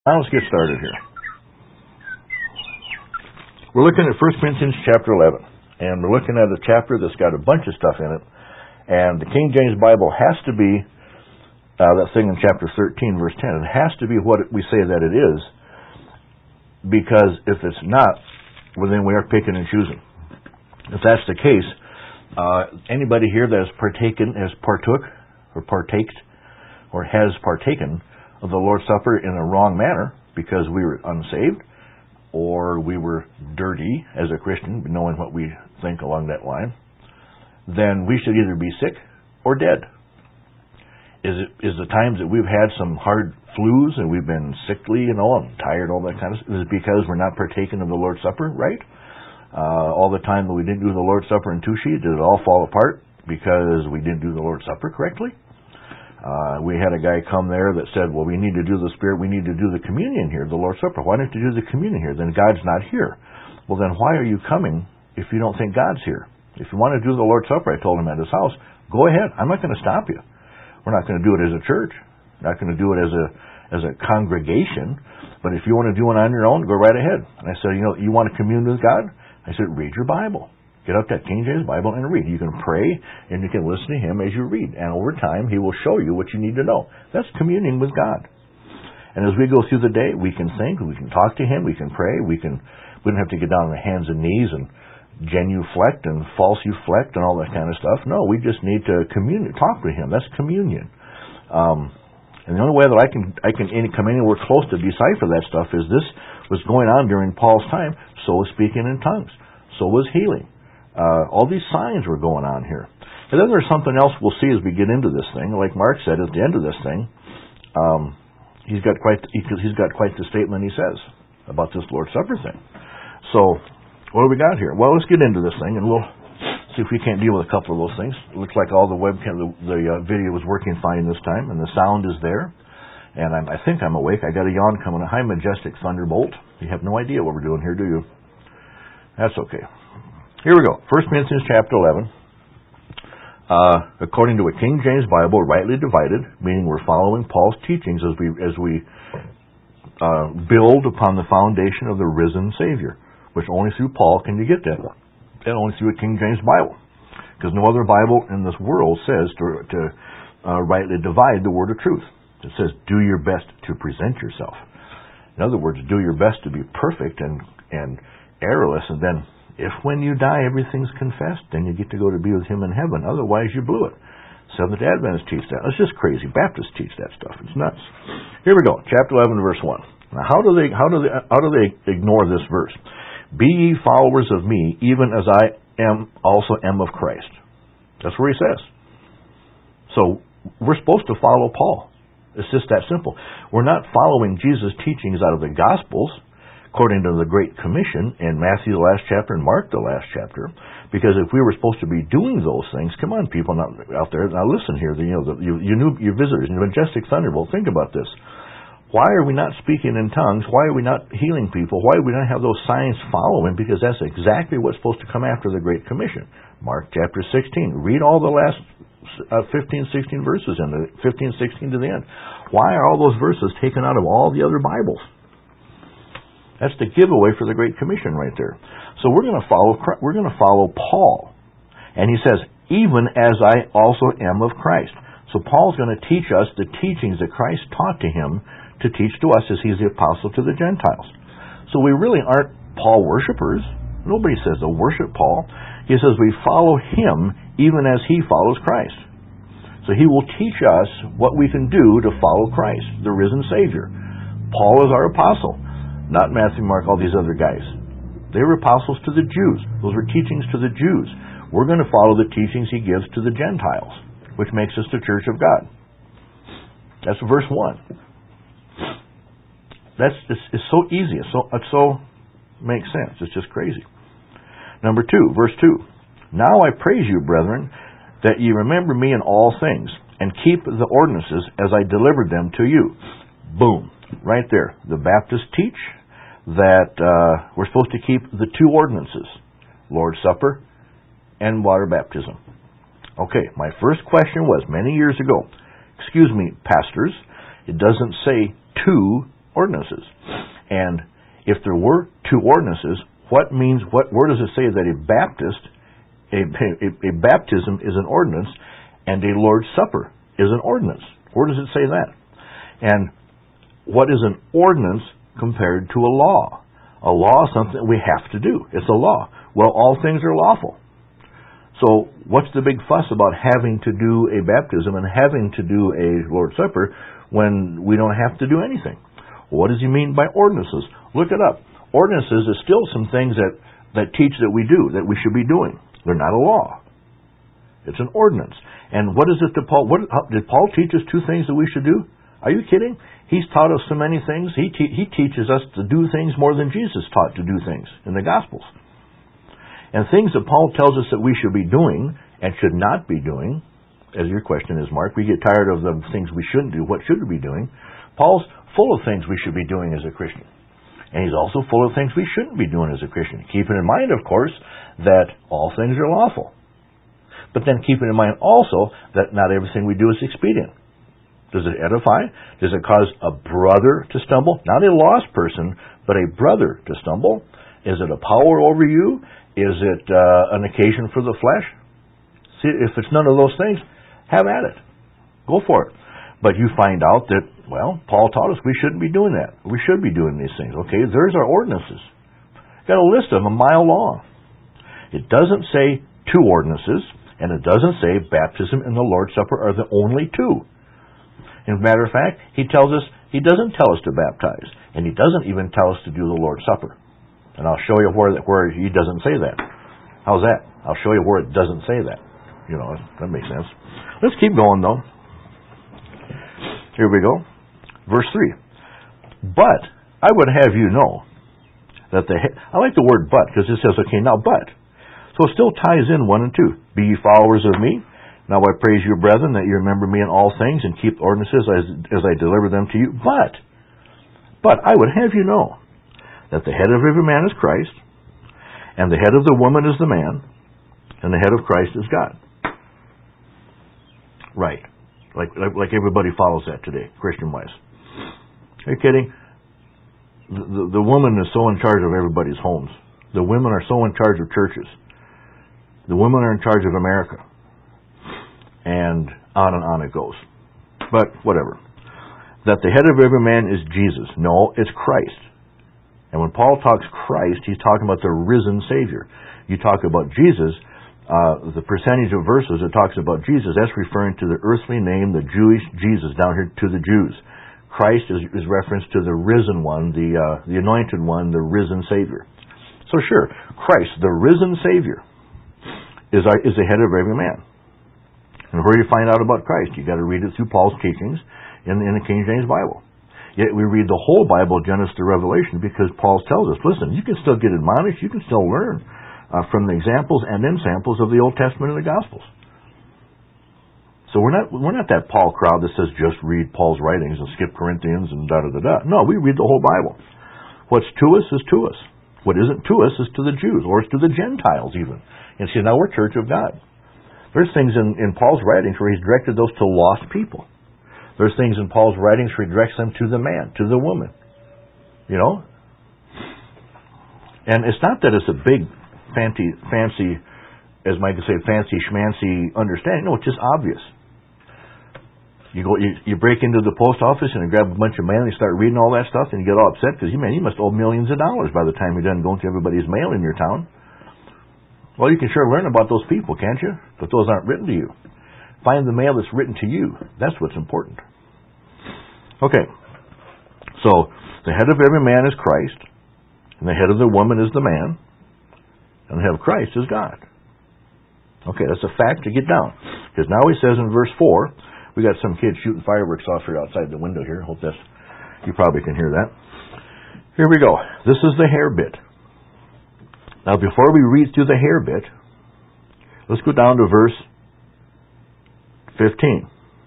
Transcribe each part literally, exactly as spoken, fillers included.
Now let's get started here. We're looking at First Corinthians chapter eleven, and we're looking at a chapter that's got a bunch of stuff in it, and the King James Bible has to be, uh, that thing in chapter thirteen, verse ten, it has to be what we say that it is, because if it's not, well, then we are picking and choosing. If that's the case, uh, anybody here that has partaken, has partook, or partaked, or has partaken of the Lord's Supper in a wrong manner because we were unsaved or we were dirty as a Christian, knowing what we think along that line, then we should either be sick or dead. Is it is the times that we've had some hard flus and we've been sickly, you know, and tired, all that kind of stuff, is it because we're not partaking of the Lord's Supper, right? Uh, all the time that we didn't do the Lord's Supper in Tushi, did it all fall apart because we didn't do the Lord's Supper correctly? Uh, we had a guy come there that said, well, we need to do the Spirit, we need to do the communion here, the Lord's Supper. Why don't you do the communion here? Then God's not here. Well, then why are you coming if you don't think God's here? If you want to do the Lord's Supper, I told him at his house, go ahead. I'm not going to stop you. We're not going to do it as a church. We're not going to do it as a as a congregation. But if you want to do it on your own, go right ahead. And I said, you know, you want to commune with God? I said, read your Bible. Get out that King James Bible and read. You can pray and you can listen to Him as you read. And over time, He will show you what you need to know. That's communing with God. And as we go through the day, we can think, we can talk to Him, we can pray, we can. We don't have to get down on our hands and knees and genuflect and falsiflect and all that kind of stuff. No, we just need to commune, talk to Him. That's communion. Um, and the only way that I can I can any, come anywhere close to decipher that stuff is this was going on during Paul's time. So was speaking in tongues. So was healing. Uh, all these signs were going on here. And then there's something else we'll see as we get into this thing. Like Mark said at the end of this thing, um, he's got quite he's got quite the statement he says about this Lord's Supper thing. So what do we got here? Well, let's get into this thing, and we'll see if we can't deal with a couple of those things. It looks like all the webcam, the, the uh, video was working fine this time, and the sound is there. And I'm, I think I'm awake. I got a yawn coming. Hi, Majestic Thunderbolt. You have no idea what we're doing here, do you? That's okay. Here we go. First Corinthians chapter eleven. Uh, according to a King James Bible, rightly divided, meaning we're following Paul's teachings as we as we uh, build upon the foundation of the risen Savior, which only through Paul can you get that one, and only through a King James Bible, because no other Bible in this world says to, to uh, rightly divide the word of truth. It says, do your best to present yourself. In other words, do your best to be perfect and and errorless, and then if when you die everything's confessed, then you get to go to be with Him in heaven. Otherwise, you blew it. Seventh-day Adventists teach that. It's just crazy. Baptists teach that stuff. It's nuts. Here we go. Chapter eleven, verse one. Now, how do they how do they how do they ignore this verse? Be ye followers of me, even as I am also am of Christ. That's where he says. So we're supposed to follow Paul. It's just that simple. We're not following Jesus' teachings out of the Gospels, according to the Great Commission in Matthew the last chapter and Mark the last chapter, because if we were supposed to be doing those things, come on, people not out there, now listen here, you know, the, you, you new your visitors, your Majestic Thunderbolt, think about this. Why are we not speaking in tongues? Why are we not healing people? Why do we not have those signs following? Because that's exactly what's supposed to come after the Great Commission. Mark chapter sixteen. Read all the last uh, fifteen, sixteen verses in the fifteen, sixteen to the end. Why are all those verses taken out of all the other Bibles? That's the giveaway for the Great Commission right there. So we're going to follow we're going to follow Paul. And he says, even as I also am of Christ. So Paul's going to teach us the teachings that Christ taught to him to teach to us as he's the apostle to the Gentiles. So we really aren't Paul worshipers. Nobody says to worship Paul. He says we follow him even as he follows Christ. So he will teach us what we can do to follow Christ, the risen Savior. Paul is our apostle. Not Matthew, Mark, all these other guys. They were apostles to the Jews. Those were teachings to the Jews. We're going to follow the teachings he gives to the Gentiles, which makes us the church of God. That's verse one. That's it's, it's so easy. It's so, it so makes sense. It's just crazy. Number two, verse two. Now I praise you, brethren, that ye remember me in all things, and keep the ordinances as I delivered them to you. Boom. Right there. The Baptists teach that uh, we're supposed to keep the two ordinances, Lord's Supper and water baptism. Okay, my first question was, many years ago, excuse me, pastors, it doesn't say two ordinances. And if there were two ordinances, what means, what, where does it say that a Baptist, a, a, a baptism is an ordinance, and a Lord's Supper is an ordinance? Where does it say that? And what is an ordinance compared to a law? A law is something we have to do. It's a law. Well, all things are lawful. So what's the big fuss about having to do a baptism and having to do a Lord's Supper when we don't have to do anything? What does he mean by ordinances? Look it up. Ordinances is still some things that, that teach that we do, that we should be doing. They're not a law. It's an ordinance. And what is it that Paul, what, how, did Paul teach us two things that we should do? Are you kidding? He's taught us so many things. He, te- he teaches us to do things more than Jesus taught to do things in the Gospels. And things that Paul tells us that we should be doing and should not be doing, as your question is, Mark, we get tired of the things we shouldn't do. What should we be doing? Paul's full of things we should be doing as a Christian. And he's also full of things we shouldn't be doing as a Christian. Keeping in mind, of course, that all things are lawful. But then keeping in mind also that not everything we do is expedient. Does it edify? Does it cause a brother to stumble? Not a lost person, but a brother to stumble? Is it a power over you? Is it uh, an occasion for the flesh? See, if it's none of those things, have at it. Go for it. But you find out that, well, Paul taught us we shouldn't be doing that. We should be doing these things. Okay, there's our ordinances. Got a list of them a mile long. It doesn't say two ordinances, and it doesn't say baptism and the Lord's Supper are the only two. As a matter of fact, he tells us, he doesn't tell us to baptize, and he doesn't even tell us to do the Lord's Supper. And I'll show you where where he doesn't say that. How's that? I'll show you where it doesn't say that. You know, that makes sense. Let's keep going, though. Here we go. Verse three. But I would have you know that the... I like the word but, because it says, okay, now but. So it still ties in one and two. Be ye followers of me. Now I praise you, brethren, that you remember me in all things and keep ordinances as, as I deliver them to you. But, but I would have you know that the head of every man is Christ, and the head of the woman is the man, and the head of Christ is God. Right. Like, like, like everybody follows that today, Christian-wise. Are you kidding? The, the, the woman is so in charge of everybody's homes. The women are so in charge of churches. The women are in charge of America. And on and on it goes. But whatever. That the head of every man is Jesus. No, it's Christ. And when Paul talks Christ, he's talking about the risen Savior. You talk about Jesus, uh, the percentage of verses that talks about Jesus, that's referring to the earthly name, the Jewish Jesus, down here to the Jews. Christ is, is reference to the risen one, the uh, the anointed one, the risen Savior. So sure, Christ, the risen Savior, is our, is the head of every man. And where do you find out about Christ? You've got to read it through Paul's teachings in, in the King James Bible. Yet we read the whole Bible, Genesis to Revelation, because Paul tells us, listen, you can still get admonished, you can still learn uh, from the examples and examples of the Old Testament and the Gospels. So we're not we're not that Paul crowd that says just read Paul's writings and skip Corinthians and da-da-da-da. No, we read the whole Bible. What's to us is to us. What isn't to us is to the Jews, or it's to the Gentiles even. And see, now we're Church of God. There's things in, in Paul's writings where he's directed those to lost people. There's things in Paul's writings where he directs them to the man, to the woman. You know? And it's not that it's a big, fancy, fancy, as Mike would say, fancy schmancy understanding. No, it's just obvious. You go, you, you break into the post office and you grab a bunch of mail and you start reading all that stuff and you get all upset because, you man, you must owe millions of dollars by the time you're done going through everybody's mail in your town. Well, you can sure learn about those people, can't you? But those aren't written to you. Find the mail that's written to you. That's what's important. Okay. So, the head of every man is Christ, and the head of the woman is the man, and the head of Christ is God. Okay, that's a fact to get down. Because now he says in verse four, we got some kids shooting fireworks off here outside the window here. Hope that's, you probably can hear that. Here we go. This is the hair bit. Now, before we read through the hair bit, let's go down to verse fifteen.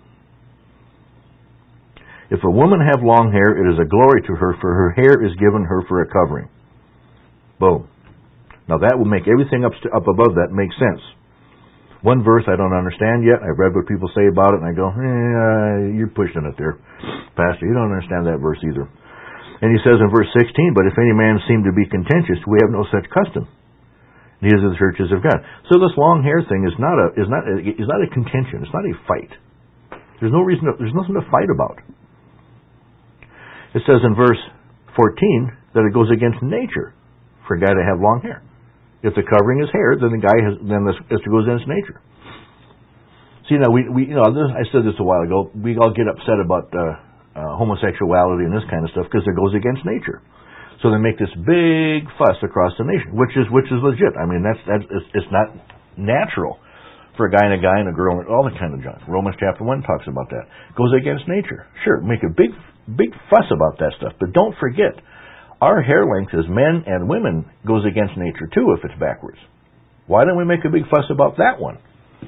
If a woman have long hair, it is a glory to her, for her hair is given her for a covering. Boom. Now that will make everything up, up above that make sense. One verse I don't understand yet. I've read what people say about it, and I go, eh, you're pushing it there, Pastor. You don't understand that verse either. And he says in verse sixteen, but if any man seem to be contentious, we have no such custom. These are the churches of God. So this long hair thing is not a is not a, is not a contention. It's not a fight. There's no reason. To, there's nothing to fight about. It says in verse fourteen that it goes against nature for a guy to have long hair. If the covering is hair, then the guy has then this, this goes against nature. See, now we we you know this, I said this a while ago. We all get upset about uh, uh, homosexuality and this kind of stuff because it goes against nature. So they make this big fuss across the nation, which is which is legit. I mean, that's that's it's, it's not natural for a guy and a guy and a girl and all that kind of junk. Romans chapter one talks about that. Goes against nature. Sure, make a big big fuss about that stuff, but don't forget, our hair length as men and women goes against nature too if it's backwards. Why don't we make a big fuss about that one?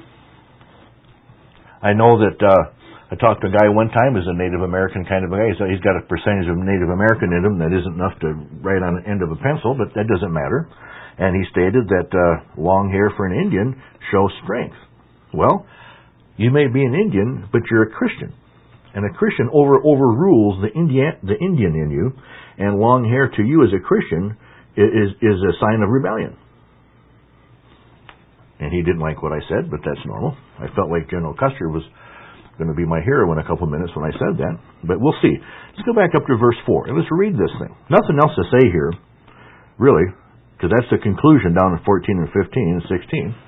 I know that. Uh, I talked to a guy one time who's a Native American kind of a guy. So he's got a percentage of Native American in him that isn't enough to write on the end of a pencil, but that doesn't matter. And he stated that uh, long hair for an Indian shows strength. Well, you may be an Indian, but you're a Christian. And a Christian over overrules the Indian, the Indian in you, and long hair to you as a Christian is, is a sign of rebellion. And he didn't like what I said, but that's normal. I felt like General Custer was going to be my hero in a couple of minutes when I said that, but we'll see. Let's go back up to verse four, and let's read this thing. Nothing else to say here, really, because that's the conclusion down in fourteen and fifteen and sixteen.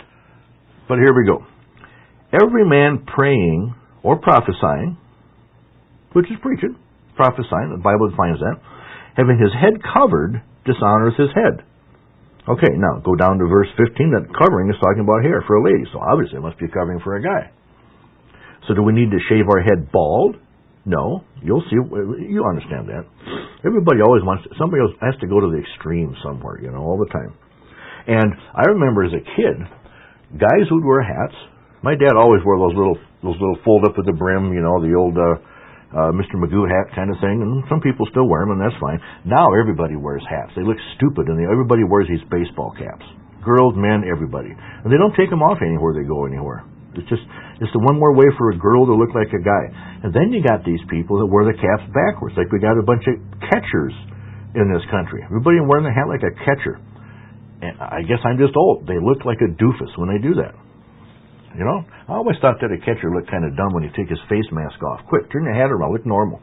But here we go. Every man praying or prophesying, which is preaching, prophesying, the Bible defines that, having his head covered, dishonors his head. Okay, now go down to verse fifteen. That covering is talking about hair for a lady, so obviously it must be covering for a guy. So do we need to shave our head bald? No. You'll see. You understand that. Everybody always wants to, somebody else has to go to the extreme somewhere, you know, all the time. And I remember as a kid, guys would wear hats. My dad always wore those little those little fold up at the brim, you know, the old uh, uh, Mister Magoo hat kind of thing. And some people still wear them, and that's fine. Now everybody wears hats. They look stupid, and they, everybody wears these baseball caps. Girls, men, everybody. And they don't take them off anywhere they go anywhere. It's just, it's the one more way for a girl to look like a guy. And then you got these people that wear the caps backwards. Like we got a bunch of catchers in this country. Everybody wearing the hat like a catcher. And I guess I'm just old. They look like a doofus when they do that. You know? I always thought that a catcher looked kind of dumb when he take his face mask off. Quick, turn your hat around. Look normal.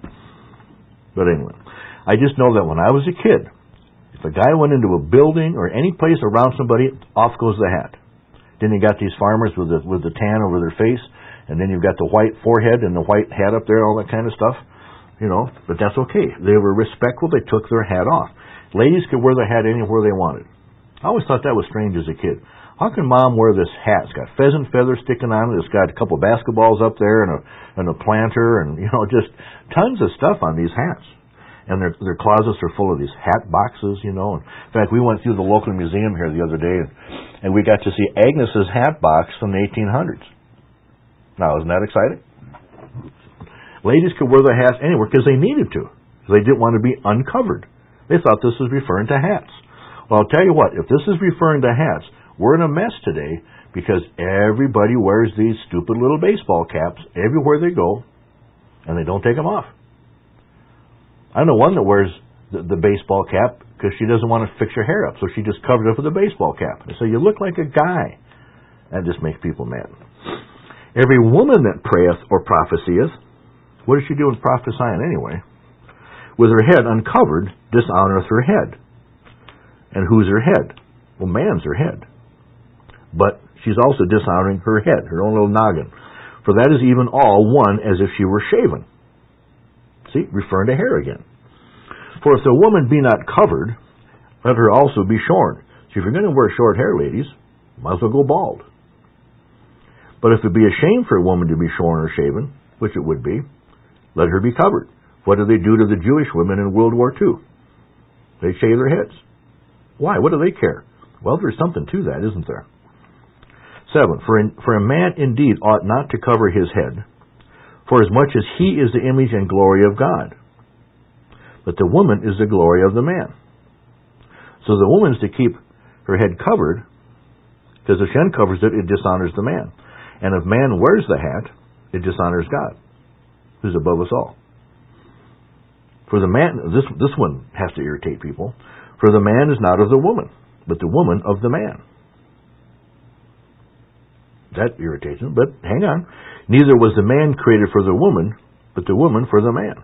But anyway, I just know that when I was a kid, if a guy went into a building or any place around somebody, off goes the hat. Then you got these farmers with the with the tan over their face, and then you've got the white forehead and the white hat up there, all that kind of stuff. You know, but that's okay. They were respectful. They took their hat off. Ladies could wear their hat anywhere they wanted. I always thought that was strange as a kid. How can mom wear this hat? It's got pheasant feathers sticking on it. It's got a couple of basketballs up there and a and a planter and, you know, just tons of stuff on these hats. And their their closets are full of these hat boxes, you know. In fact, we went through the local museum here the other day, and, and we got to see Agnes's hat box from the eighteen hundreds. Now, isn't that exciting? Ladies could wear their hats anywhere because they needed to. They didn't want to be uncovered. They thought this was referring to hats. Well, I'll tell you what, if this is referring to hats, we're in a mess today because everybody wears these stupid little baseball caps everywhere they go, and they don't take them off. I know one that wears the, the baseball cap because she doesn't want to fix her hair up, so she just covered it up with a baseball cap. So you look like a guy. That just makes people mad. Every woman that prayeth or prophesieth, what is she doing prophesying anyway? With her head uncovered, dishonoreth her head. And who's her head? Well, man's her head. But she's also dishonoring her head, her own little noggin. For that is even all one as if she were shaven. See, referring to hair again. For if the woman be not covered, let her also be shorn. So if you're going to wear short hair, ladies, might as well go bald. But if it be a shame for a woman to be shorn or shaven, which it would be, let her be covered. What did they do to the Jewish women in World War Two? They shave their heads. Why? What do they care? Well, there's something to that, isn't there? Seven, for, in, for a man indeed ought not to cover his head, for as much as he is the image and glory of God. But the woman is the glory of the man. So the woman is to keep her head covered, because if she uncovers it, it dishonors the man. And if man wears the hat, it dishonors God, who's above us all. For the man, this this one has to irritate people. For the man is not of the woman, but the woman of the man. That irritates him, but hang on. Neither was the man created for the woman, but the woman for the man.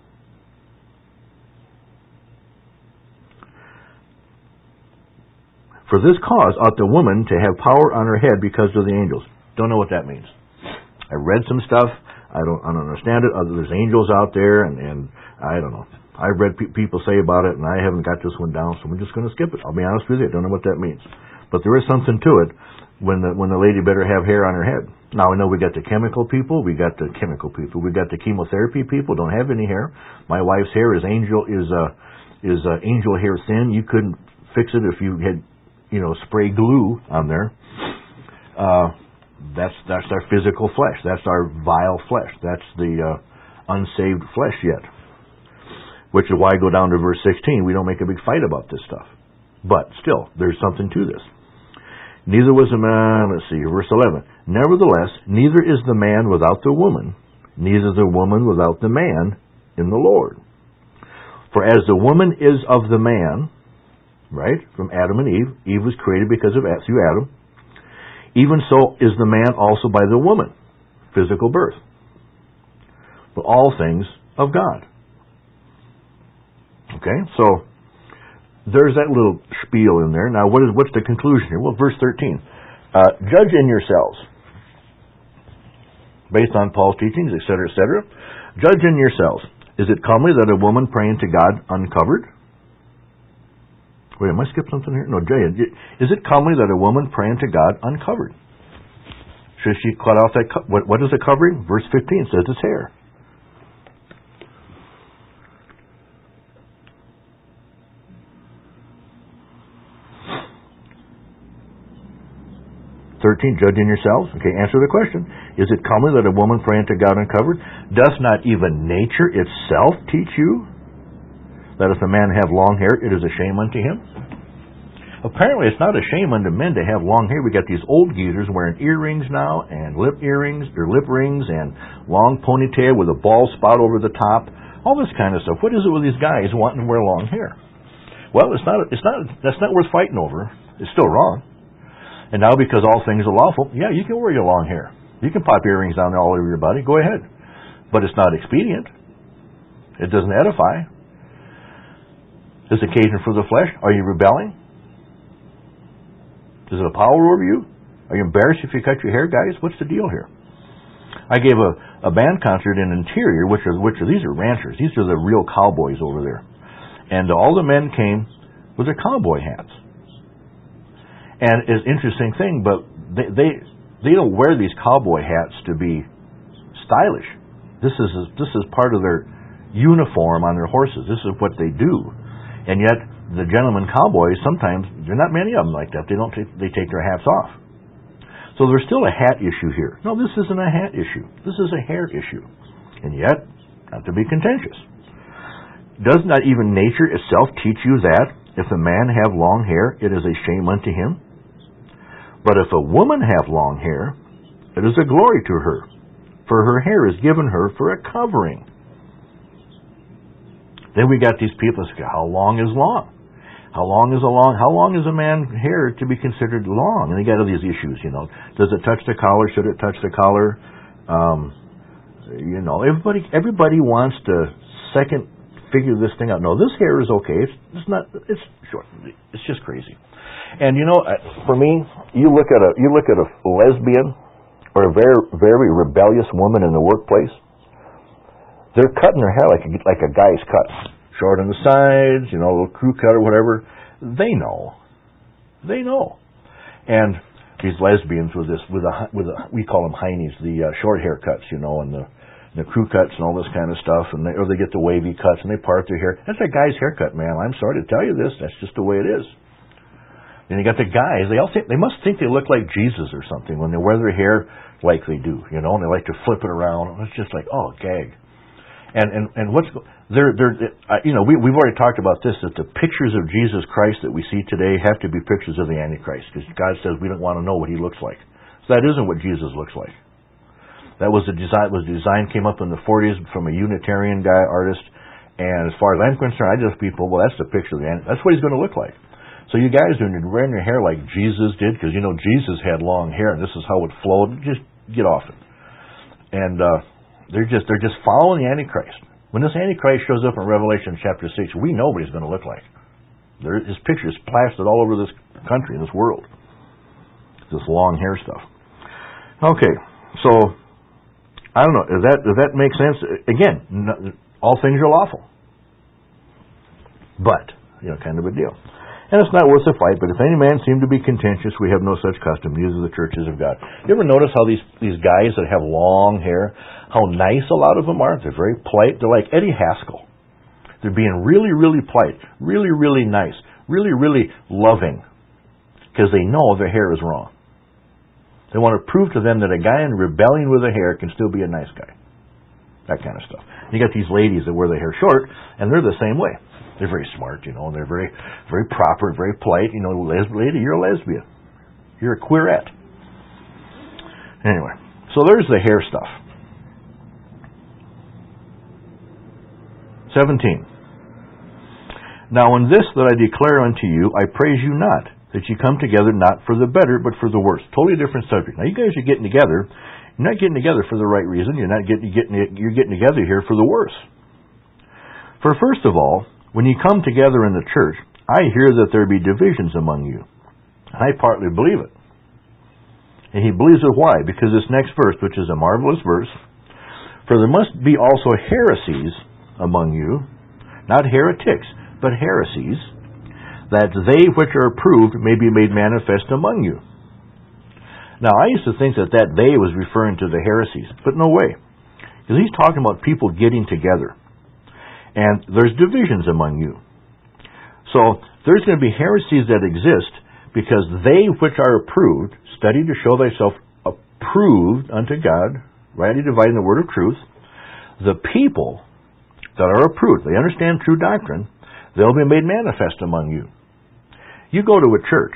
For this cause ought the woman to have power on her head because of the angels. Don't know what that means. I read some stuff. I don't, I don't understand it. Other there's angels out there, and, and I don't know. I've read pe- people say about it, and I haven't got this one down, so I'm just going to skip it. I'll be honest with you. I don't know what that means. But there is something to it when the, when the lady better have hair on her head. Now, I know we got the chemical people. We got the chemical people. We got the chemotherapy people. Don't have any hair. My wife's hair is angel, is, uh, is, uh, angel hair thin. You couldn't fix it if you had, you know, spray glue on there. Uh, that's that's our physical flesh. That's our vile flesh. That's the uh, unsaved flesh yet. Which is why I go down to verse sixteen. We don't make a big fight about this stuff. But still, there's something to this. Neither was the man, let's see, verse eleven. Nevertheless, neither is the man without the woman, neither the woman without the man in the Lord. For as the woman is of the man, right, from Adam and Eve, Eve was created because of through Adam, even so is the man also by the woman, physical birth. But all things of God. Okay, so there's that little spiel in there. Now, what is what's the conclusion here? Well, verse thirteen. Uh, judge in yourselves, based on Paul's teachings, et cetera, et cetera. Judge in yourselves. Is it comely that a woman praying to God uncovered? Wait, am I skipping something here? No, Jay. Is it comely that a woman praying to God uncovered? Should she cut off that? Co- what, what is a covering? Verse fifteen says it's hair. thirteen, judge in yourselves. Okay, answer the question. Is it comely that a woman praying to God uncovered? Does not even nature itself teach you that if a man have long hair, it is a shame unto him? Apparently, it's not a shame unto men to have long hair. We got these old geezers wearing earrings now, and lip earrings, or lip rings, and long ponytail with a bald spot over the top. All this kind of stuff. What is it with these guys wanting to wear long hair? Well, it's not. It's not. That's not worth fighting over. It's still wrong. And now, because all things are lawful, yeah, you can wear your long hair. You can pop earrings down all over your body. Go ahead. But it's not expedient. It doesn't edify. Is occasion for the flesh? Are you rebelling? Is it a power over you? Are you embarrassed if you cut your hair, guys? What's the deal here? I gave a, a band concert in Interior, which are which are these are ranchers. These are the real cowboys over there, and all the men came with their cowboy hats. And it's an interesting thing, but they they they don't wear these cowboy hats to be stylish. This is this is part of their uniform on their horses. This is what they do. And yet, the gentlemen cowboys, sometimes, there are not many of them like that. They don't take, they take their hats off. So there's still a hat issue here. No, this isn't a hat issue. This is a hair issue. And yet, not to be contentious. Does not even nature itself teach you that if a man have long hair, it is a shame unto him? But if a woman have long hair, it is a glory to her, for her hair is given her for a covering. Then we got these people that say, how long is long? How long is a long, how long is a man's hair to be considered long? And they got all these issues, you know. Does it touch the collar? Should it touch the collar? Um, you know, everybody, everybody wants to second figure this thing out. No, this hair is okay. It's, it's not, it's short. It's just crazy. And you know, for me, you look at a, you look at a lesbian or a very, very rebellious woman in the workplace, they're cutting their hair like a, like a guy's cut. Short on the sides, you know, a little crew cut or whatever. They know. They know. And these lesbians with this, with a, with a, we call them heinies, the uh, short haircuts, you know, and the, the crew cuts and all this kind of stuff, and they, or they get the wavy cuts and they part their hair. That's a guy's haircut, man. I'm sorry to tell you this. That's just the way it is. And you got the guys, they all think, they must think they look like Jesus or something when they wear their hair like they do, you know, and they like to flip it around. It's just like, oh, gag. And and and what's they're they're uh, you know we we've already talked about this, that the pictures of Jesus Christ that we see today have to be pictures of the Antichrist, because God says we don't want to know what he looks like. So that isn't what Jesus looks like. That was the design was the design came up in the forties from a Unitarian guy artist, And as far as I'm concerned, I just people, well, that's the picture of the Antichrist. That's what he's going to look like. So you guys, when you're wearing your hair like Jesus did, because you know Jesus had long hair, and this is how it flowed, just get off it. And uh, they're just they're just following the Antichrist. When this Antichrist shows up in Revelation chapter six, we know what he's going to look like. There, his picture is plastered all over this country, this world. This long hair stuff. Okay, so I don't know. Does that does that make sense? Again, no, all things are lawful, but you know, kind of a deal. And it's not worth a fight. But if any man seem to be contentious, we have no such custom. These are the churches of God. You ever notice how these these guys that have long hair, how nice a lot of them are? They're very polite. They're like Eddie Haskell. They're being really, really polite, really, really nice, really, really loving, because they know their hair is wrong. They want to prove to them that a guy in rebellion with a hair can still be a nice guy. That kind of stuff. You got these ladies that wear their hair short, and they're the same way. They're very smart, you know, and they're very, very proper, very polite. You know, les- lady, you're a lesbian. You're a queerette. Anyway, so there's the hair stuff. seventeen. Now in this that I declare unto you, I praise you not, that you come together not for the better, but for the worse. Totally different subject. Now you guys are getting together. You're not getting together for the right reason. You're not getting, getting you're getting together here for the worse. For first of all, when you come together in the church, I hear that there be divisions among you. And I partly believe it. And he believes it. Why? Because this next verse, which is a marvelous verse, for there must be also heresies among you, not heretics, but heresies, that they which are approved may be made manifest among you. Now, I used to think that that they was referring to the heresies, but no way. Because he's talking about people getting together. And there's divisions among you. So, there's going to be heresies that exist because they which are approved, study to show thyself approved unto God, rightly dividing the word of truth. The people that are approved, they understand true doctrine, they'll be made manifest among you. You go to a church,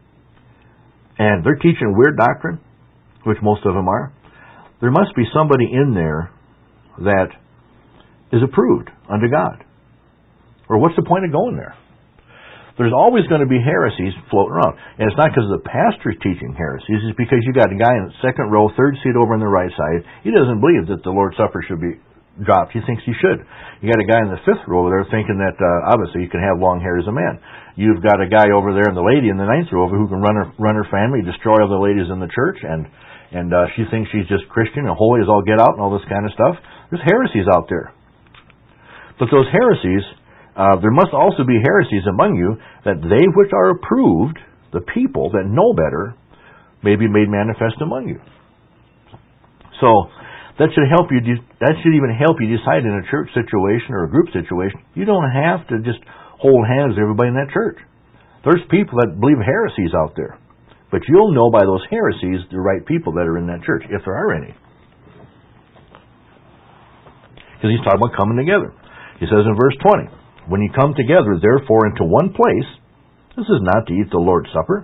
and they're teaching weird doctrine, which most of them are. There must be somebody in there that is approved unto God. Or what's the point of going there? There's always going to be heresies floating around. And it's not because the pastor's teaching heresies. It's because you got a guy in the second row, third seat over on the right side. He doesn't believe that the Lord's Supper should be dropped. He thinks he should. You got a guy in the fifth row over there thinking that uh, obviously you can have long hair as a man. You've got a guy over there and the lady in the ninth row over who can run her run her family, destroy all the ladies in the church, and and uh, she thinks she's just Christian and holy as all get out and all this kind of stuff. There's heresies out there. But those heresies, uh, there must also be heresies among you, that they which are approved, the people that know better, may be made manifest among you. So that should help you. That should even help you decide in a church situation or a group situation. You don't have to just hold hands with everybody in that church. There's people that believe heresies out there, but you'll know by those heresies the right people that are in that church, if there are any. Because he's talking about coming together. He says in verse twenty, when you come together, therefore, into one place, this is not to eat the Lord's Supper.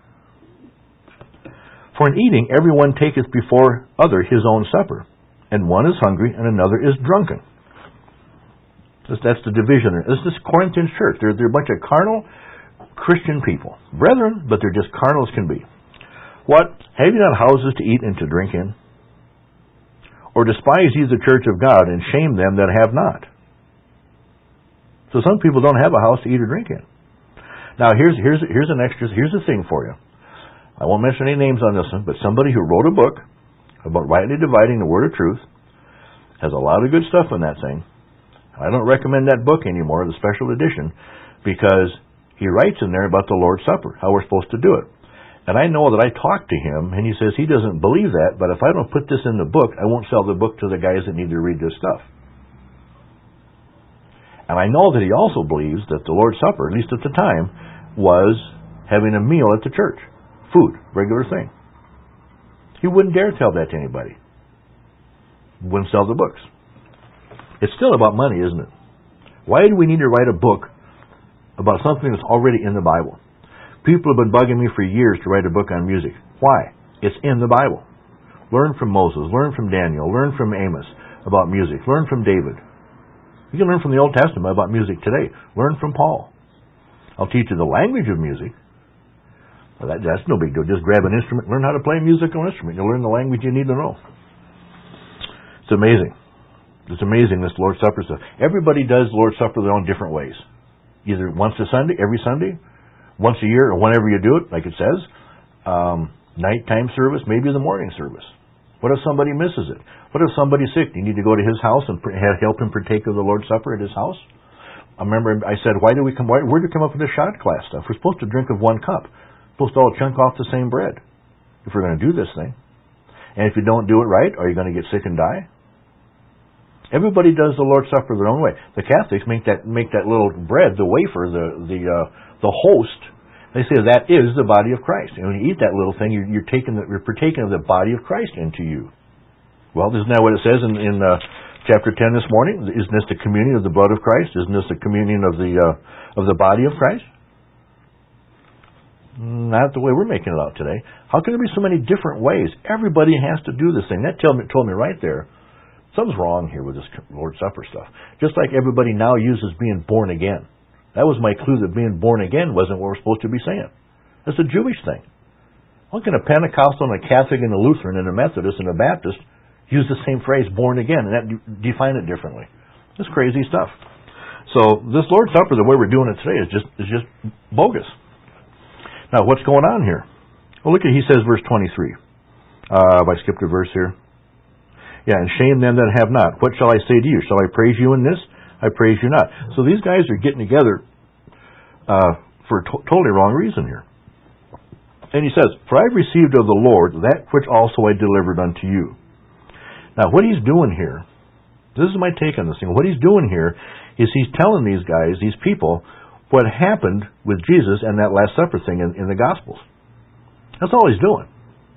For in eating, everyone taketh before other his own supper, and one is hungry, and another is drunken. That's the division. This is Corinthian church. They're, they're a bunch of carnal Christian people. Brethren, but they're just carnal as can be. What? Have you not houses to eat and to drink in? Or despise ye the church of God, and shame them that have not? So some people don't have a house to eat or drink in. Now here's here's here's an extra. Here's the thing for you. I won't mention any names on this one, but somebody who wrote a book about rightly dividing the word of truth has a lot of good stuff in that thing. I don't recommend that book anymore, the special edition, because he writes in there about the Lord's Supper, how we're supposed to do it. And I know that I talked to him, and he says he doesn't believe that, but if I don't put this in the book, I won't sell the book to the guys that need to read this stuff. And I know that he also believes that the Lord's Supper, at least at the time, was having a meal at the church. Food, regular thing. He wouldn't dare tell that to anybody. Wouldn't sell the books. It's still about money, isn't it? Why do we need to write a book about something that's already in the Bible? People have been bugging me for years to write a book on music. Why? It's in the Bible. Learn from Moses, learn from Daniel, learn from Amos about music, learn from David. You can learn from the Old Testament about music today. Learn from Paul. I'll teach you the language of music. Well, that, that's no big deal. Just grab an instrument, learn how to play a musical instrument. You'll learn the language you need to know. It's amazing. It's amazing, this Lord's Supper stuff. Everybody does Lord's Supper their own different ways. Either once a Sunday, every Sunday, once a year, or whenever you do it, like it says. Um, nighttime service, maybe the morning service. What if somebody misses it? What if somebody's sick? Do you need to go to his house and help him partake of the Lord's Supper at his house? I remember I said, why do we come, why, where did we come up with this shot glass stuff? We're supposed to drink of one cup. We're supposed to all chunk off the same bread if we're going to do this thing. And if you don't do it right, are you going to get sick and die? Everybody does the Lord's Supper their own way. The Catholics make that make that little bread, the wafer, the the uh, the host. They say that is the body of Christ. And when you eat that little thing, you're, you're taking the, you're partaking of the body of Christ into you. Well, isn't that what it says in, in uh, chapter ten this morning? Isn't this the communion of the blood of Christ? Isn't this the communion of the uh, of the body of Christ? Not the way we're making it out today. How can there be so many different ways? Everybody has to do this thing. That told me, told me right there, something's wrong here with this Lord's Supper stuff. Just like everybody now uses being born again. That was my clue that being born again wasn't what we're supposed to be saying. It's a Jewish thing. How can a Pentecostal and a Catholic and a Lutheran and a Methodist and a Baptist use the same phrase, born again, and that define it differently? It's crazy stuff. So this Lord's Supper, the way we're doing it today, is just is just bogus. Now, what's going on here? Well, look at, he says, verse twenty-three. Uh, I skipped a verse here. Yeah, and shame them that have not. What shall I say to you? Shall I praise you in this? I praise you not. So these guys are getting together uh, for a to- totally wrong reason here. And he says, for I have received of the Lord that which also I delivered unto you. Now, what he's doing here, this is my take on this thing. What he's doing here is he's telling these guys, these people, what happened with Jesus and that Last Supper thing in, in the Gospels. That's all he's doing.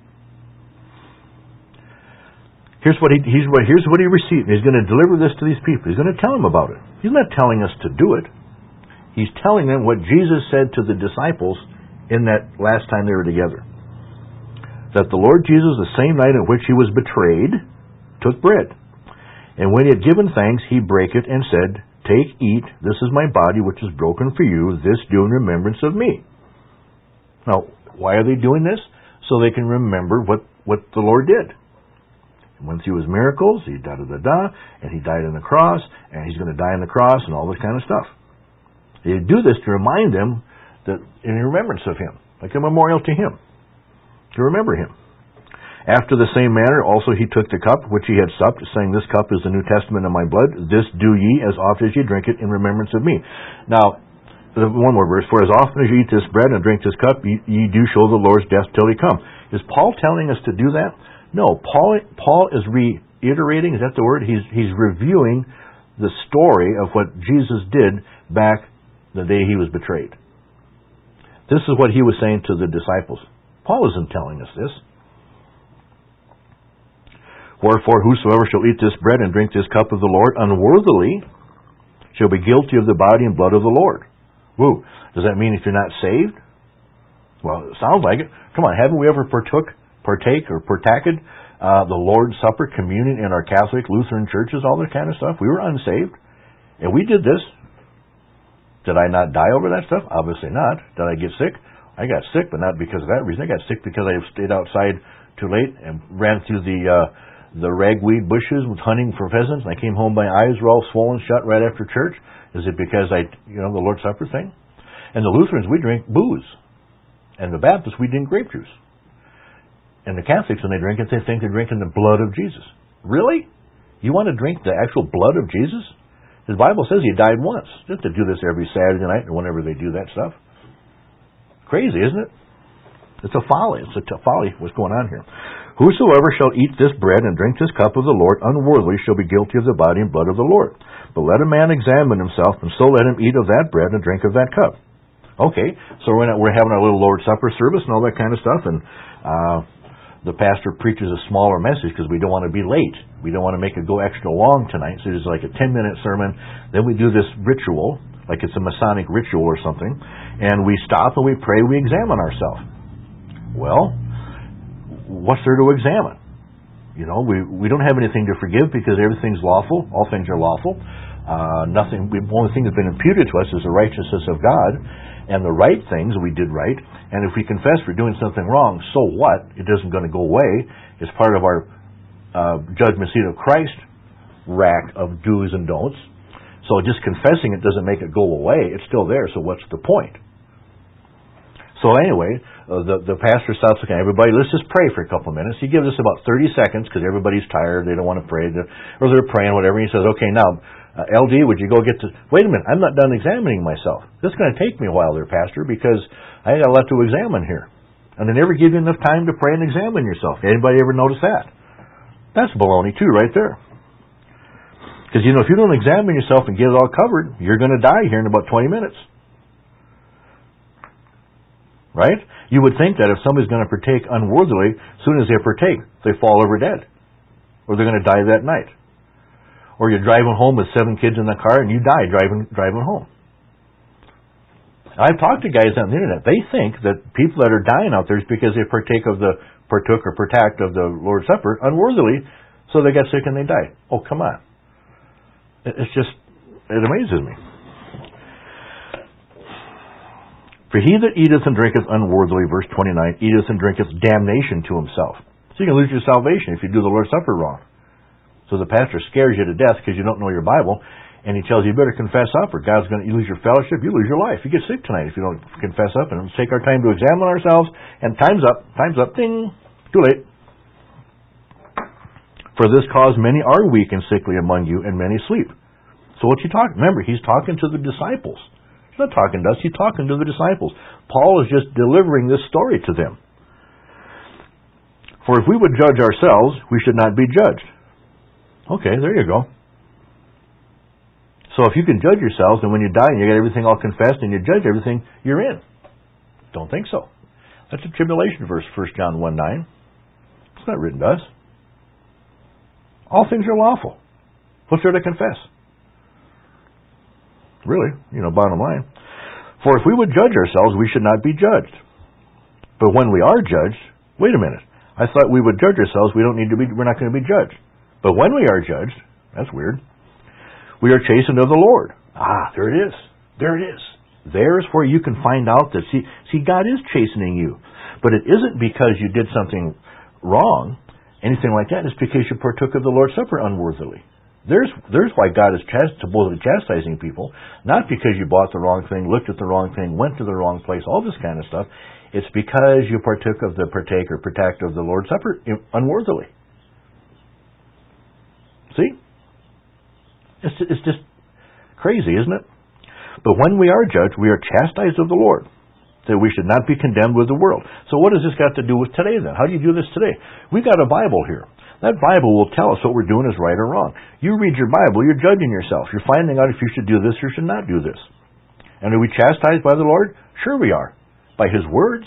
Here's what he he's what here's what he received. He's going to deliver this to these people. He's going to tell them about it. He's not telling us to do it. He's telling them what Jesus said to the disciples in that last time they were together. That the Lord Jesus, the same night in which he was betrayed, took bread. And when he had given thanks, he brake it and said, take, eat, this is my body which is broken for you, this do in remembrance of me. Now, why are they doing this? So they can remember what, what the Lord did. He went through his miracles, he da-da-da-da, and he died on the cross, and he's going to die on the cross, and all this kind of stuff. They do this to remind them that in remembrance of him, like a memorial to him, to remember him. After the same manner, also he took the cup which he had supped, saying, this cup is the New Testament of my blood. This do ye as often as ye drink it in remembrance of me. Now, one more verse. For as often as ye eat this bread and drink this cup, ye, ye do show the Lord's death till he come. Is Paul telling us to do that? No. Paul Paul is reiterating, is that the word? He's, he's reviewing the story of what Jesus did back the day he was betrayed. This is what he was saying to the disciples. Paul isn't telling us this. Wherefore, whosoever shall eat this bread and drink this cup of the Lord unworthily shall be guilty of the body and blood of the Lord. Woo. Does that mean if you're not saved? Well, it sounds like it. Come on, haven't we ever partook, partake or partaked uh, the Lord's Supper, communion in our Catholic, Lutheran churches, all that kind of stuff? We were unsaved, and we did this. Did I not die over that stuff? Obviously not. Did I get sick? I got sick, but not because of that reason. I got sick because I stayed outside too late and ran through the uh, the ragweed bushes with hunting for pheasants, and I came home, my eyes were all swollen shut right after church. Is it because I, you know, the Lord's Supper thing? And the Lutherans, we drink booze. And the Baptists, we drink grape juice. And the Catholics, when they drink it, they think they're drinking the blood of Jesus. Really? You want to drink the actual blood of Jesus? The Bible says he died once. Just to do this every Saturday night or whenever they do that stuff. Crazy, isn't it? It's a folly. It's a t- folly what's going on here. Whosoever shall eat this bread and drink this cup of the Lord unworthily shall be guilty of the body and blood of the Lord. But let a man examine himself, and so let him eat of that bread and drink of that cup. Okay, so we're, not, we're having our little Lord's Supper service and all that kind of stuff, and uh, the pastor preaches a smaller message because we don't want to be late. We don't want to make it go extra long tonight, so it's like a ten-minute sermon. Then we do this ritual, like it's a Masonic ritual or something, and we stop and we pray, we examine ourselves. Well, what's there to examine? You know, we we don't have anything to forgive because everything's lawful. All things are lawful. Uh, nothing. The only thing that's been imputed to us is the righteousness of God, and the right things we did right. And if we confess we're doing something wrong, so what? It isn't going to go away. It's part of our uh, judgment seat of Christ rack of do's and don'ts. So just confessing it doesn't make it go away. It's still there. So what's the point? So anyway, uh, the the pastor stops looking at everybody. Let's just pray for a couple of minutes. He gives us about thirty seconds because everybody's tired. They don't want to pray, or they're praying, whatever. He says, "Okay, now, uh, L D, would you go get to?" Wait a minute, I'm not done examining myself. This is going to take me a while, there, Pastor, because I got a lot to examine here, and they never give you enough time to pray and examine yourself. Anybody ever notice that? That's baloney too, right there. Because you know, if you don't examine yourself and get it all covered, you're going to die here in about twenty minutes. Right? You would think that if somebody's going to partake unworthily, as soon as they partake, they fall over dead. Or they're going to die that night. Or you're driving home with seven kids in the car and you die driving driving home. I've talked to guys on the internet. They think that people that are dying out there is because they partake of the, partook or partaked of the Lord's Supper unworthily, so they got sick and they died. Oh, come on. It's just, it amazes me. For he that eateth and drinketh unworthily, verse twenty-nine, eateth and drinketh damnation to himself. So you can lose your salvation if you do the Lord's Supper wrong. So the pastor scares you to death because you don't know your Bible, and he tells you you better confess up or God's going to, you lose your fellowship, you lose your life. You get sick tonight if you don't confess up. And let's take our time to examine ourselves, and time's up, time's up, ding, too late. For this cause many are weak and sickly among you, and many sleep. So what's he talking? Remember, he's talking to the disciples. He's not talking to us, he's talking to the disciples. Paul is just delivering this story to them. For if we would judge ourselves, we should not be judged. Okay, there you go. So if you can judge yourselves, and when you die and you get everything all confessed and you judge everything, you're in. Don't think so. That's a tribulation verse, First John one nine. It's not written to us. All things are lawful. What's there to confess? Really, you know, bottom line. For if we would judge ourselves, we should not be judged. But when we are judged, wait a minute. I thought we would judge ourselves. We don't need to be. We're not going to be judged. But when we are judged, that's weird. We are chastened of the Lord. Ah, there it is. There it is. There's where you can find out that see, see, God is chastening you, but it isn't because you did something wrong, anything like that. It's because you partook of the Lord's Supper unworthily. There's there's why God is chast- supposedly chastising people, not because you bought the wrong thing, looked at the wrong thing, went to the wrong place, all this kind of stuff. It's because you partook of the partake or partact of the Lord's Supper unworthily. See? It's it's just crazy, isn't it? But when we are judged, we are chastised of the Lord, that we should not be condemned with the world. So what has this got to do with today then? How do you do this today? We've got a Bible here. That Bible will tell us what we're doing is right or wrong. You read your Bible, you're judging yourself. You're finding out if you should do this or should not do this. And are we chastised by the Lord? Sure we are. By His words.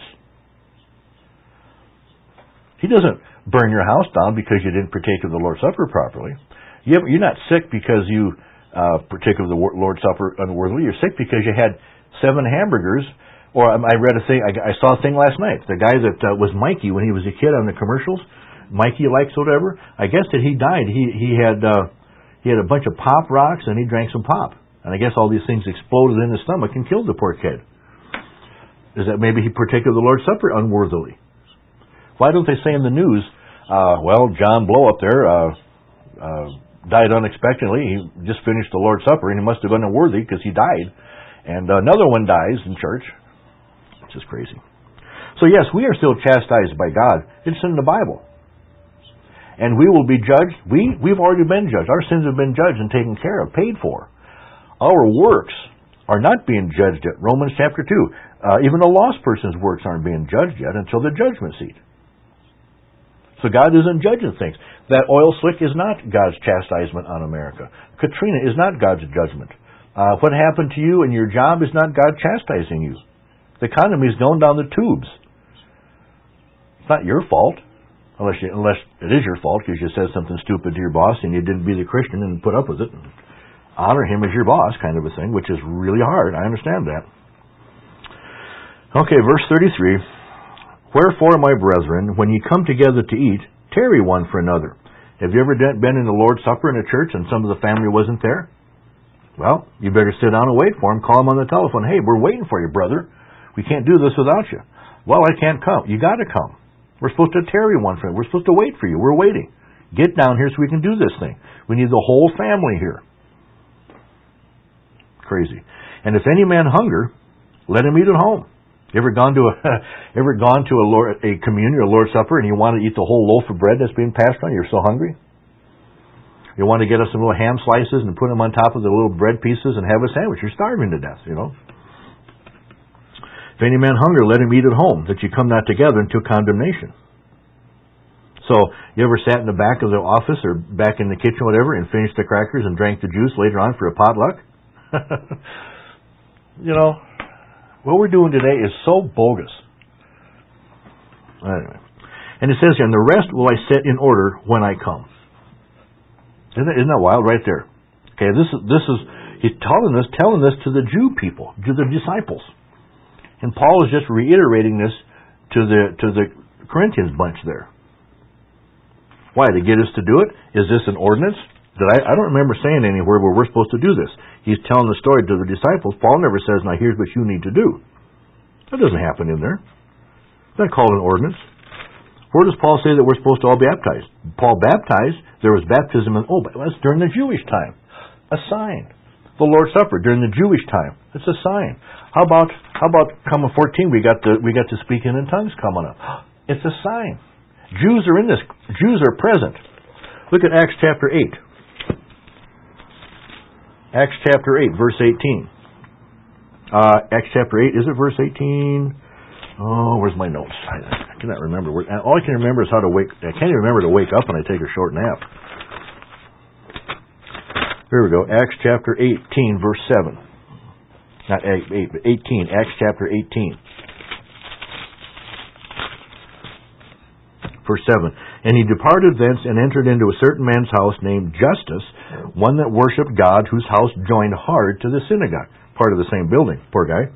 He doesn't burn your house down because you didn't partake of the Lord's Supper properly. You're not sick because you uh, partake of the Lord's Supper unworthily. You're sick because you had seven hamburgers. Or I read a thing, I saw a thing last night. The guy that uh, was Mikey when he was a kid on the commercials, Mikey likes whatever. I guess that he died. He he had uh, he had a bunch of pop rocks and he drank some pop. And I guess all these things exploded in his stomach and killed the poor kid. Is that maybe he partook of the Lord's Supper unworthily? Why don't they say in the news, uh, well, John Blow up there uh, uh, died unexpectedly. He just finished the Lord's Supper and he must have been unworthy because he died. And another one dies in church. It's just crazy. So yes, we are still chastised by God. It's in the Bible. And we will be judged. We, we've already been judged. Our sins have been judged and taken care of, paid for. Our works are not being judged yet. Romans chapter two. Uh, even a lost person's works aren't being judged yet until the judgment seat. So God isn't judging things. That oil slick is not God's chastisement on America. Katrina is not God's judgment. Uh, what happened to you and your job is not God chastising you. The economy is going down the tubes. It's not your fault. Unless you, unless it is your fault because you said something stupid to your boss and you didn't be the Christian and put up with it. And honor him as your boss, kind of a thing, which is really hard. I understand that. Okay, verse thirty-three. Wherefore, my brethren, when ye come together to eat, tarry one for another. Have you ever been in the Lord's Supper in a church and some of the family wasn't there? Well, you better sit down and wait for him. Call him on the telephone. Hey, we're waiting for you, brother. We can't do this without you. Well, I can't come. You got to come. We're supposed to tarry one for you. We're supposed to wait for you. We're waiting. Get down here so we can do this thing. We need the whole family here. Crazy. And if any man hunger, let him eat at home. You ever gone to a ever gone to a Lord, a communion or a Lord's Supper and you want to eat the whole loaf of bread that's being passed on? You're so hungry. You want to get us some little ham slices and put them on top of the little bread pieces and have a sandwich. You're starving to death, you know. If any man hunger, let him eat at home, that you come not together into condemnation. So, you ever sat in the back of the office or back in the kitchen or whatever and finished the crackers and drank the juice later on for a potluck? You know, what we're doing today is so bogus. Anyway. And it says here, and the rest will I set in order when I come. Isn't that, isn't that wild right there? Okay, this is, this is, he's telling this, telling this to the Jew people, to the disciples. And Paul is just reiterating this to the, to the Corinthians bunch there. Why? To get us to do it? Is this an ordinance? That I, I don't remember saying anywhere where we're supposed to do this. He's telling the story to the disciples. Paul never says, now here's what you need to do. That doesn't happen in there. It's not called an ordinance. Where does Paul say that we're supposed to all be baptized? Paul baptized, there was baptism, in, oh, but that's during the Jewish time. A sign. The Lord's Supper during the Jewish time. It's a sign. How about how about coming fourteen? We got the we got to speaking in tongues coming up. It's a sign. Jews are in this. Jews are present. Look at Acts chapter eight. Acts chapter eight, verse eighteen. Uh, Acts chapter eight, is it verse eighteen? Oh, where's my notes? I, I cannot remember. All I can remember is how to wake. I can't even remember to wake up when I take a short nap. Here we go. Acts chapter eighteen, verse seven. Not eight, eight, but eighteen. Acts chapter eighteen. Verse seven. And he departed thence and entered into a certain man's house named Justus, one that worshipped God, whose house joined hard to the synagogue. Part of the same building. Poor guy.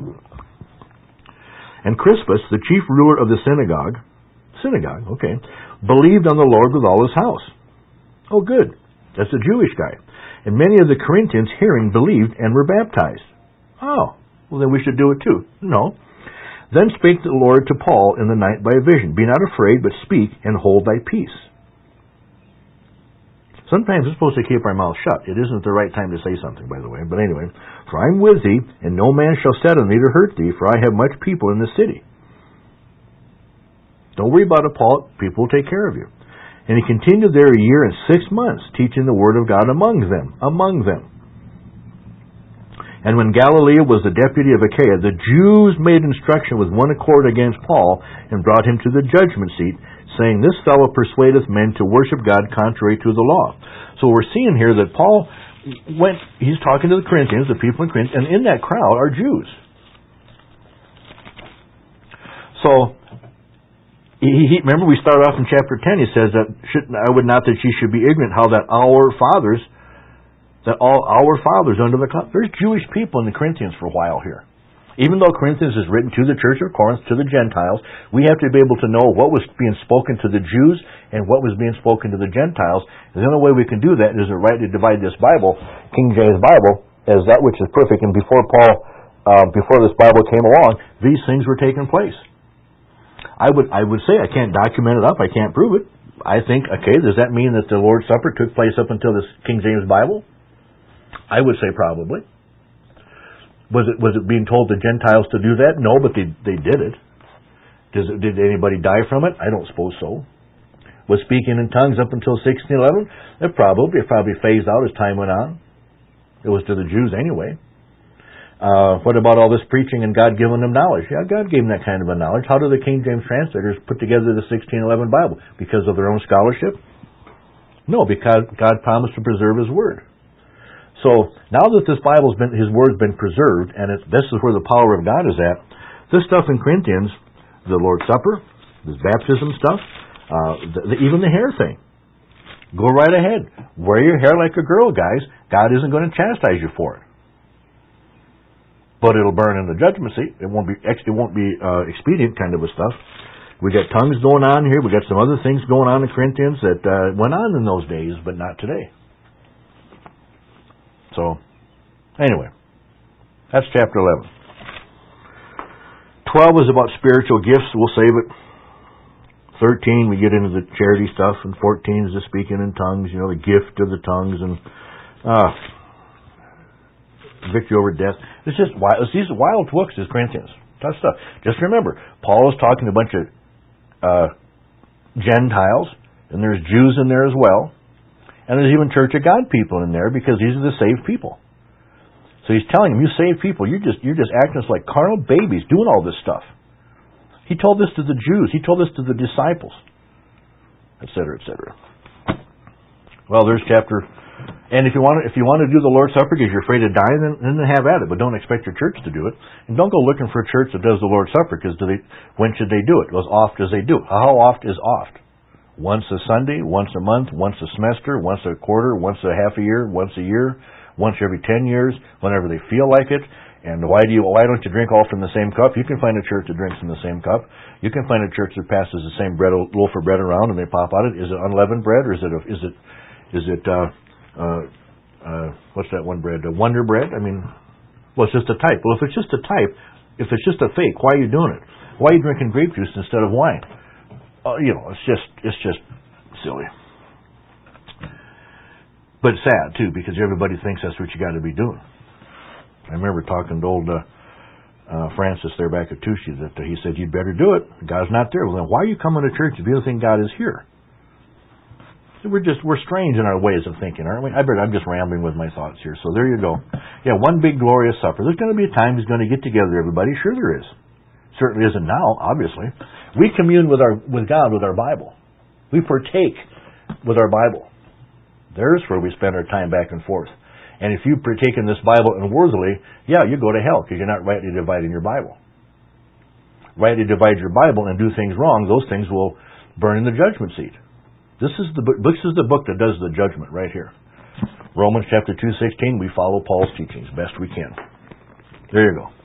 And Crispus, the chief ruler of the synagogue, synagogue, okay, believed on the Lord with all his house. Oh, good. That's a Jewish guy. And many of the Corinthians, hearing, believed and were baptized. Oh, well then we should do it too. No. Then spake the Lord to Paul in the night by a vision, be not afraid, but speak and hold thy peace. Sometimes we're supposed to keep our mouth shut. It isn't the right time to say something, by the way. But anyway, for I am with thee, and no man shall set on thee to hurt thee, for I have much people in the city. Don't worry about it, Paul. People will take care of you. And he continued there a year and six months, teaching the word of God among them, among them. And when Galilee was the deputy of Achaia, the Jews made instruction with one accord against Paul, and brought him to the judgment seat, saying, this fellow persuadeth men to worship God contrary to the law. So we're seeing here that Paul went, he's talking to the Corinthians, the people in Corinth, and in that crowd are Jews. So, He, he, remember we started off in chapter ten, he says that should, I would not that ye should be ignorant how that our fathers, that all our fathers under the cloud, there's Jewish people in the Corinthians for a while here. Even though Corinthians is written to the church of Corinth, to the Gentiles, we have to be able to know what was being spoken to the Jews and what was being spoken to the Gentiles. And the only way we can do that is to rightly divide this Bible, King James Bible, as that which is perfect. And before Paul, uh, before this Bible came along, these things were taking place. I would I would say I can't document it up. I can't prove it. I think, okay, does that mean that the Lord's Supper took place up until this King James Bible? I would say probably. Was it was it being told the Gentiles to do that? No, but they they did it. Does it, did anybody die from it? I don't suppose so. Was speaking in tongues up until sixteen eleven? It probably it probably phased out as time went on. It was to the Jews anyway. Uh, what about all this preaching and God giving them knowledge? Yeah, God gave them that kind of a knowledge. How do the King James translators put together the sixteen eleven Bible? Because of their own scholarship? No, because God promised to preserve His Word. So, now that this Bible's been, His Word's been preserved, and it's, this is where the power of God is at, this stuff in Corinthians, the Lord's Supper, this baptism stuff, uh, the, the, even the hair thing. Go right ahead. Wear your hair like a girl, guys. God isn't going to chastise you for it. But it'll burn in the judgment seat. It won't be it won't be uh, expedient kind of a stuff. We got tongues going on here. We got some other things going on in Corinthians that uh, went on in those days, but not today. So Anyway, that's chapter eleven. twelve is about spiritual gifts. We'll save it. thirteen, we get into the charity stuff, and fourteen is the speaking in tongues, you know, the gift of the tongues, and uh, victory over death. It's just wild. It's these wild books, is Corinthians. Tough stuff. Just remember, Paul is talking to a bunch of uh, Gentiles, and there's Jews in there as well, and there's even Church of God people in there, because these are the saved people. So he's telling them, you saved people, you're just you're just acting like carnal babies doing all this stuff. He told this to the Jews. He told this to the disciples, et cetera, et cetera. Well, there's chapter. And if you want to, if you want to do the Lord's Supper because you're afraid of dying, then, then have at it. But don't expect your church to do it. And don't go looking for a church that does the Lord's Supper, because do they, when should they do it? As oft as they do it. How oft is oft? Once a Sunday, once a month, once a semester, once a quarter, once a half a year, once a year, once every ten years, whenever they feel like it. And why do you? Why don't you drink all from the same cup? You can find a church that drinks from the same cup. You can find a church that passes the same bread, loaf of bread around, and they pop out it. Is it unleavened bread, or is it? A, is it? Is it? Uh, uh, uh, what's that one bread? A Wonder Bread? I mean, well, it's just a type. Well, if it's just a type, if it's just a fake, why are you doing it? Why are you drinking grape juice instead of wine? Uh, you know, it's just, it's just silly. But sad too, because everybody thinks that's what you got to be doing. I remember talking to old uh, uh, Francis there back at Tushy that uh, he said, you'd better do it. God's not there. Well, then why are you coming to church if you don't think God is here? So we're just, we're strange in our ways of thinking, aren't we? I bet I'm just rambling with my thoughts here. So there you go. Yeah, one big glorious supper. There's going to be a time he's going to get together, everybody. Sure there is. Certainly isn't now, obviously. We commune with our with God with our Bible. We partake with our Bible. There's where we spend our time back and forth. And if you partake in this Bible unworthily, yeah, you go to hell because you're not rightly dividing your Bible. Rightly divide your Bible and do things wrong, those things will burn in the judgment seat. This is the book, this is the book that does the judgment right here. Romans chapter two sixteen, we follow Paul's teachings best we can. There you go.